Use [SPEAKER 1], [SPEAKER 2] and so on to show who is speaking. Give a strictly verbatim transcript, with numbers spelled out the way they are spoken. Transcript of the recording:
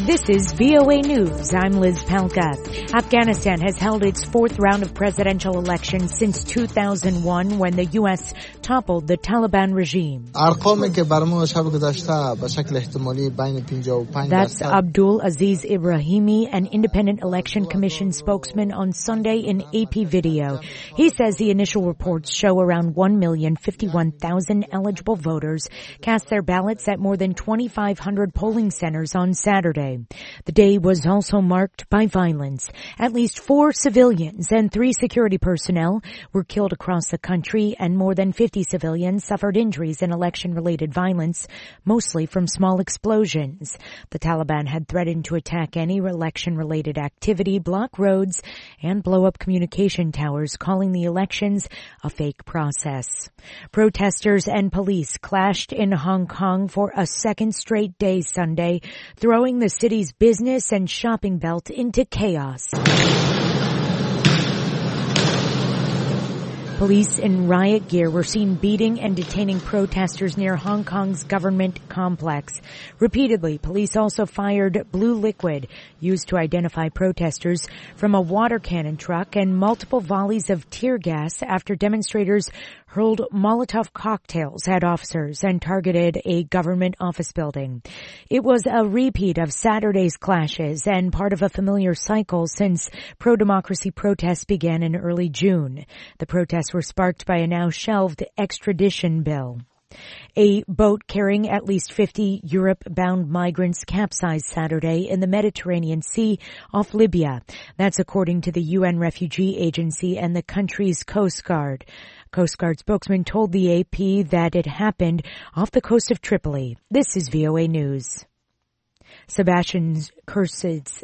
[SPEAKER 1] This is V O A News. I'm Liz Palka. Afghanistan has held its fourth round of presidential elections since two thousand one when the U S toppled the Taliban regime. That's Abdul Aziz Ibrahimi, an independent election commission spokesman on Sunday in A P video. He says the initial reports show around one million fifty-one thousand eligible voters cast their ballots at more than twenty-five hundred polling centers on Saturday. The day was also marked by violence. At least four civilians and three security personnel were killed across the country, and more than fifty civilians suffered injuries in election-related violence, mostly from small explosions. The Taliban had threatened to attack any election-related activity, block roads, and blow up communication towers, calling the elections a fake process. Protesters and police clashed in Hong Kong for a second straight day Sunday, throwing the city's business and shopping belt into chaos. Police in riot gear were seen beating and detaining protesters near Hong Kong's government complex. Repeatedly, police also fired blue liquid used to identify protesters from a water cannon truck and multiple volleys of tear gas after demonstrators hurled Molotov cocktails at officers and targeted a government office building. It was a repeat of Saturday's clashes and part of a familiar cycle since pro-democracy protests began in early June. The protests were sparked by a now shelved extradition bill. A boat carrying at least fifty Europe-bound migrants capsized Saturday in the Mediterranean Sea off Libya. That's according to the U N Refugee Agency and the country's Coast Guard. Coast Guard spokesman told the A P that it happened off the coast of Tripoli. This is V O A News. Sebastian Kursids